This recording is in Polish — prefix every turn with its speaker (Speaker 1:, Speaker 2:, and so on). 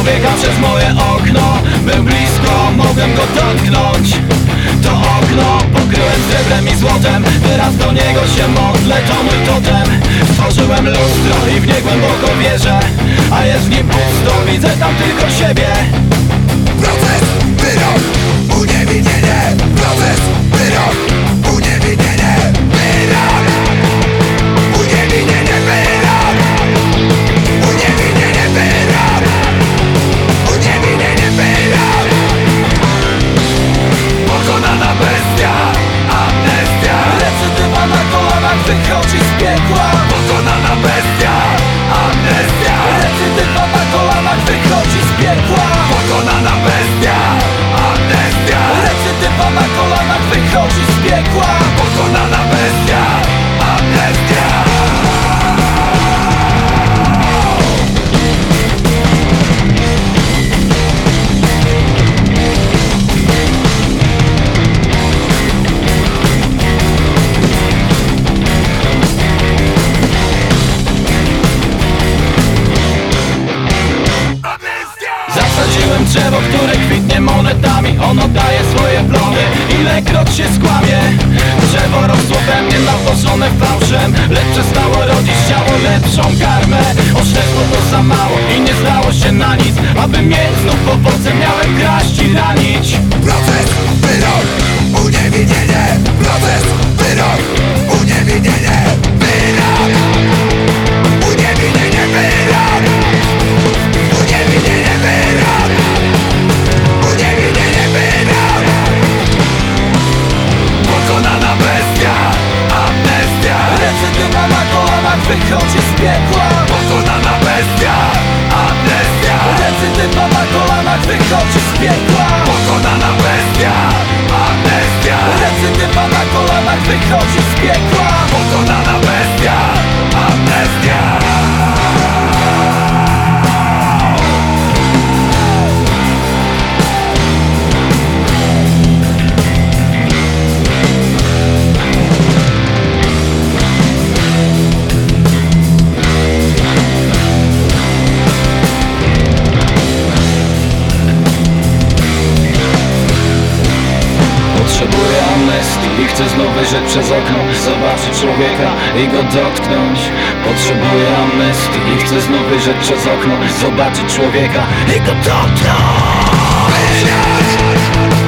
Speaker 1: człowieka przez moje okno. Był blisko, mogłem go dotknąć. To okno pokryłem srebrem i złotem. Teraz do niego się modlę, to mój totem. Stworzyłem lustro i w nie głęboko wierzę, a jest w nim pusto, widzę tam tylko siebie.
Speaker 2: Proces, wyrok, uniewinnienie. Proces, wyrok, uniewinnienie. Wyrok, uniewinnienie, wyrok. Uniewinnienie, wyrok. Uniewinnienie, wyrok. Pokonana bestia, amnestia.
Speaker 1: Recydywa na kolanach wychodzi z piekła.
Speaker 2: Pokonana bestia, amnestia.
Speaker 1: Recydywa na kolanach wychodzi z piekła.
Speaker 2: Pokonana bestia, amnestia.
Speaker 1: Recydywa na kolanach wychodzi z piekła.
Speaker 2: Pokonana bestia, amnestia.
Speaker 1: Zasadziłem drzewo, które kwitnie monetami. Ono daje swoje plony, ilekroć się skłamie. Drzewo rosło we mnie nawożone fałszem, lecz przestało rodzić ciało lepszą karmę. Oszczędło to za mało i nie zdało się na nic, aby mieć znów owoce miałem kraść i ranić.
Speaker 2: Proces, wyrok, uniewinnienie. Proces, wyrok, uniewinnienie. Wyrok, uniewinnienie, wyrok. Uniewinnienie, wyrok. Uniewinnienie, wyrok. Pokonana bestia, amnestia.
Speaker 1: Recydywa na kolanach wychodzi z piekła.
Speaker 2: Pokonana bestia, amnestia.
Speaker 1: Recydywa na kolanach wychodzi z piekła.
Speaker 2: Pokonana bestia, amnestia.
Speaker 1: Recydywa na kolanach wychodzi z piekła.
Speaker 2: Pokonana bestia, amnestia.
Speaker 1: Potrzebuję amnestii i chcę znów wyjrzeć przez okno, zobaczyć człowieka i go dotknąć. Potrzebuję amnestii i chcę znów wyjrzeć przez okno, zobaczyć człowieka i go dotknąć.